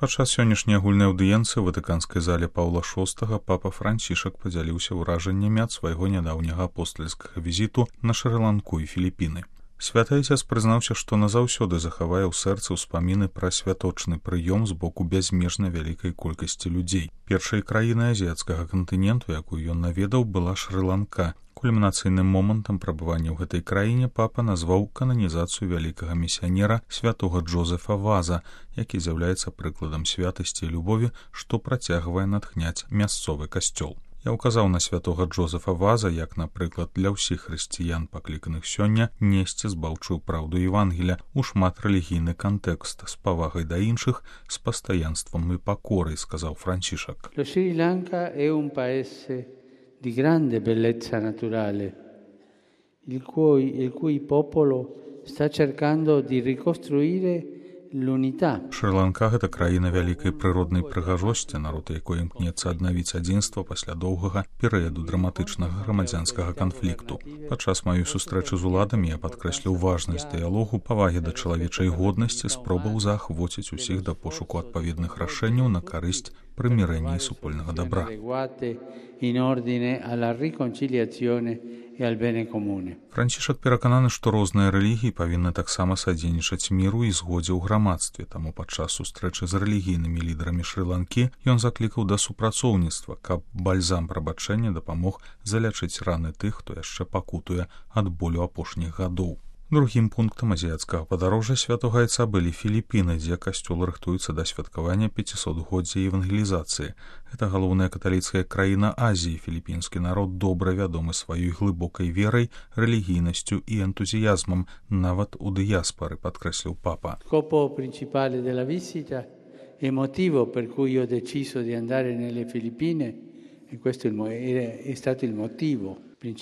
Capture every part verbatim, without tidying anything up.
Падчас сённяшняй агульнай аўдыенцыі ў ватыканскай зале Паўла шостага папа Францішак падзяліўся ўражаннямі ад свайго нядаўняга апостальскага візіту на Шры-Ланку і Філіпіны. Святы Айцец прызнаўся, што назаўсёды захавае ў сэрцы ўспаміны пра святочны прыём з боку бязмежна вялікай колькасці людзей. Першай краінай азіяцкага кантыненту, якую ён наведаў, была Шры-Ланка. Кульмінацыйным момантам прабывання ў гэтай краіне папа назваў кананізацыю вялікага місіянера святога Джозефа Ваза, які з'яўляецца прыкладам святасці і любові, што працягвае натхняць мясцовы касцёл. Я ўказаў на святога Джозефа Ваза, як, напрыклад, для ўсіх хрысціян, пакліканых сёння, несці збаўчую праўду Евангелія ў шматрэлігійны кантэкст з павагай да іншых, з пастаянствам і пакорай, сказаў Францішак. Шрі-Ланка è un paese di grande bellezza naturale, il cui, il cui popolo sta cercando di ricostruire l'unità. Шры-Ланка — гэта краіна вялікай прыроднай прыгажосці, народ якой імкнецца аднавіць адзінства пасля доўгага перыяду драматычнага грамадзянскага канфлікту. Падчас маёй сустрэчы з уладамі я падкрэсліў важнасць дыялогу, павагі да чалавечай годнасці, спробаў заахвоціць усіх да пошуку адпаведных рашэнняў на карысць прымірэння і супольнага добра. Францішак перакананы, што розныя рэлігіі павінны таксама садзейнічаць міру і згодзе ў грамадстве, таму падчас сустрэчы з рэлігійнымі лідарамі Шры-Ланкі ён заклікаў да супрацоўніцтва, каб бальзам прабачэння дапамог залячыць раны тых, хто яшчэ пакутуе ад болю апошніх гадоў. Другім пунктам азіяцкага падарожжа святога Айца былі Філіпіны, дзе касцёл рыхтуецца да святкавання пяцісотгоддзя евангелізацыі. Гэта галоўная каталіцкая краіна Азіі. Філіпінскі народ добра вядомы сваёй глыбокай верай, рэлігійнасцю і энтузіязмам, нават у дыяспары, падкрэсліў папа. Scopo principale della visita e motivo per cui ho deciso di andare nelle Filippine, e questo è stato il motivo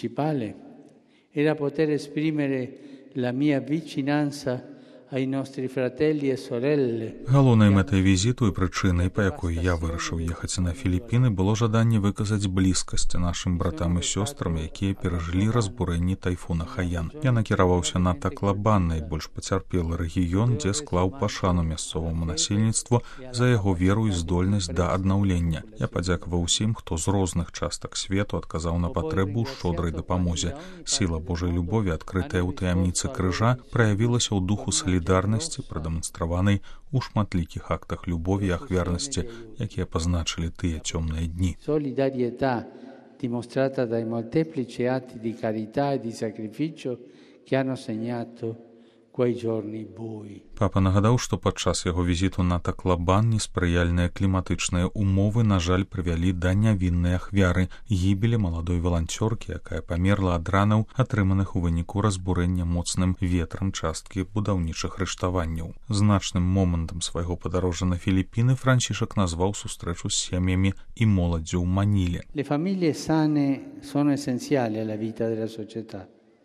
principale, era poter esprimere la mia vicinanza ai nostri fratelli e sorelle. Галоўнай мэтай візіту і прычынай, па якой я вырашыў ехаць на Філіпіны, было жаданне выказаць блізкасць нашым братам і сёстрам, якія перажылі разбурэнні тайфуна Хаян. Я накіраваўся на Таклабан, найбольш пацярпелы рэгіён, дзе склаў пашану мясцоваму насельніцтву за яго веру і здольнасць да аднаўлення. Я падзякаваў усім, хто з розных частак свету адказаў на патрэбу ў шчодрай дапамозе. Сіла Божай любові, адкрытая ў таямніцы крыжа, праявілася ў духу салідарнасці, прадэманстраванай у шматлікіх актах любові і ахвярнасці, якія пазначылі тыя цёмныя дні. Solidarietà dimostrata dai molteplici atti di carità e di sacrificio che hanno segnato quei giorni bui. Папа нагадаў, што падчас яго візіту на Таклабан неспрыяльныя кліматычныя умовы, на жаль, прывялі да нявіннай ахвяры гібелі маладой валанцёркі, якая памерла ад ранаў, атрыманых у выніку разбурэння моцным ветрам часткі будаўнічых рыштаванняў. Значным момантам свайго падарожжа на Філіпіны Францішак назваў сустрэчу з сем'ямі і моладдзю ў Маніле. Le famiglie sane sono essenziali alla vita della società.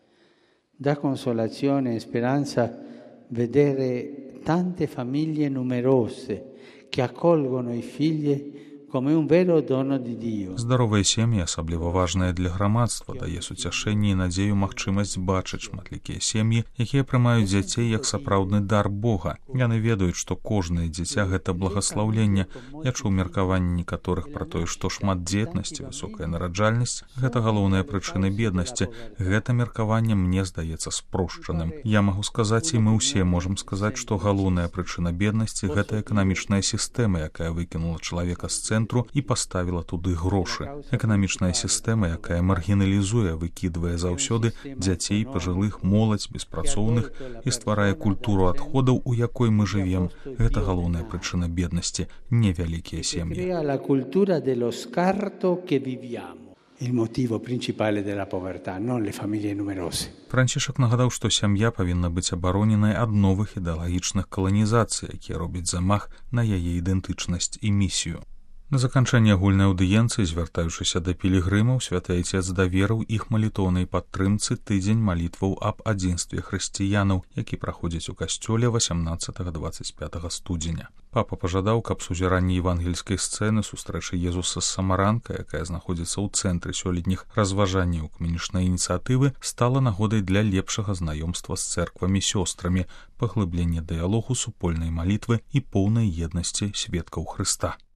Dà consolazione e speranza vedere tante famiglie numerose che accolgono i figli come un vero dono di Dio. Здаровыя сем'і асабліва важныя для грамадства, дае суцяшэнне і надзею магчымасць бачыць шматлікія сем'і, якія прымаюць дзяцей як сапраўдны дар Бога. Яны ведаюць, што кожнае дзіця гэта благаслаўленне. Я чуў меркаванне некаторых пра тое, што шматдзетнасць, высокая нараджальнасць гэта галоўная прычына беднасці. Гэта меркаванне мне здаецца спрошчаным. Я магу сказаць, і мы ўсе можам сказаць, што галоўная прычына беднасці гэта эканамічная сістэма, якая выкінула чалавека з цэнтру і паставіла туды грошы. Эканамічная сістэма, якая маргіналізуе, выкідвае заўсёды дзяцей, пажылых, моладзь, беспрацоўных і стварае культуру адходаў, у якой мы жывем. Гэта галоўная прычына беднасці, невялікія сем'і. Il motivo principale della povertà, non le famiglie numerose. Францішак нагадаў, што сям'я павінна быць абароненай ад новых ідэалагічных каланізацый, якія робяць замах на яе ідэнтычнасць і місію. На заканчэнне агульнай аўдыенцыі, звяртаючыся да пілігрымаў, святы айцец даверыў іх малітоўнай падтрымцы тыдзень малітваў аб адзінстве хрысціянаў, які праходзіць у касцёле васямнаццатага — дваццаць пятага студзеня. Папа пажадаў, каб сузіранне евангельскай сцэны сустрэчы Езуса з самаранкай, якая знаходзіцца ў цэнтры сёлетніх разважанняў экуменічнай ініцыятывы, стала нагодай для лепшага знаёмства з цэрквамі-сёстрамі, паглыблення дыялогу, супольнай малітвы і поўнай еднасці сведкаў Хрыста.